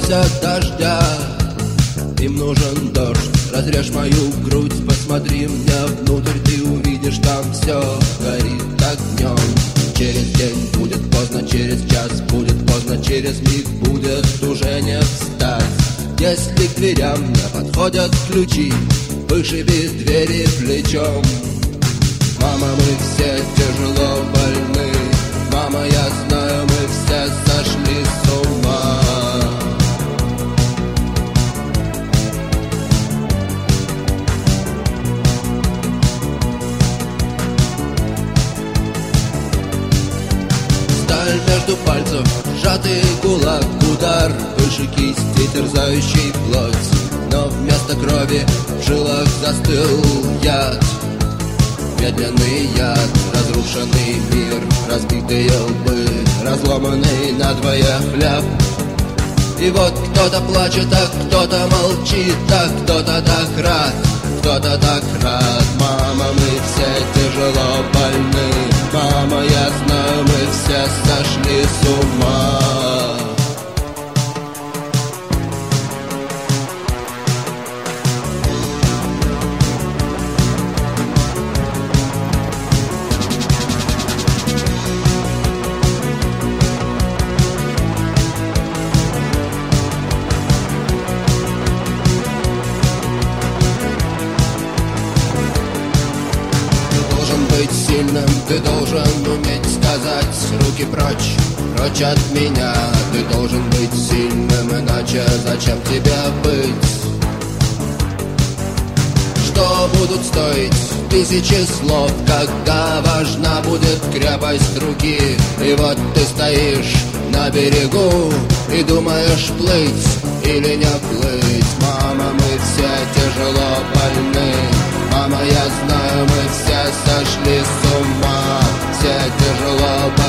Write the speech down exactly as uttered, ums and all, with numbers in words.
просят дождя, им нужен дождь. Разрежь мою грудь, посмотри мне внутрь, ты увидишь, там все горит огнем. Через день будет поздно, через час будет поздно, через миг будет уже не встать. Если к дверям не подходят ключи, вышиби двери плечом. Мама, мы все тяжело больны, мама, я знаю, мы все сошли с ума. Сталь между пальцев, сжатый кулак, удар выше кисти, терзающий плоть. Но вместо крови в жилах застыл яд, медленный яд, разрушенный мир, разбитые лбы, разломанный надвое хлеб. И вот кто-то плачет, а кто-то молчит, а кто-то так рад, кто-то так рад. Мама, мы все тяжело больны, мама, я знаю, мы все сошли с ума. Быть сильным, ты должен уметь сказать: руки прочь, прочь от меня. Ты должен быть сильным, иначе зачем тебе быть? Что будут стоить тысячи слов, когда важна будет крепость руки? И вот ты стоишь на берегу и думаешь, плыть или не плыть. Мама, мы все тяжело больны, мама, я знаю, мы все сошли с ума, все тяжело больны.